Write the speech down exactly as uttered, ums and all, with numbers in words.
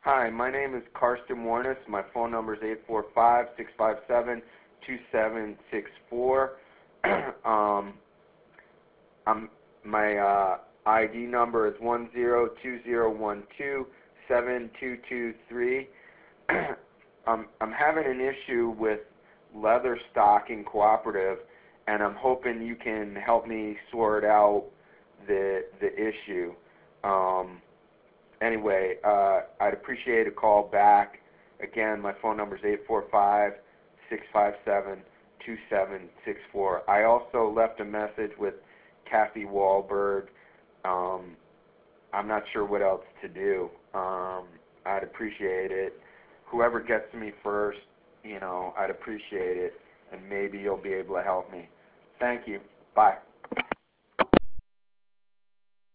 Hi, my name is Karsten Warnes. My phone number is eight four five, six five seven, two seven six four. um, I'm, my uh, I D number is one zero two zero one two seven two two three. I'm, I'm having an issue with Leather Stocking Cooperative, and I'm hoping you can help me sort out the, the issue. Um, Anyway, uh, I'd appreciate a call back. Again, my phone number is eight four five, six five seven, two seven six four. I also left a message with Kathy Wahlberg. Um, I'm not sure what else to do. Um, I'd appreciate it. Whoever gets to me first, you know, I'd appreciate it, and maybe you'll be able to help me. Thank you. Bye.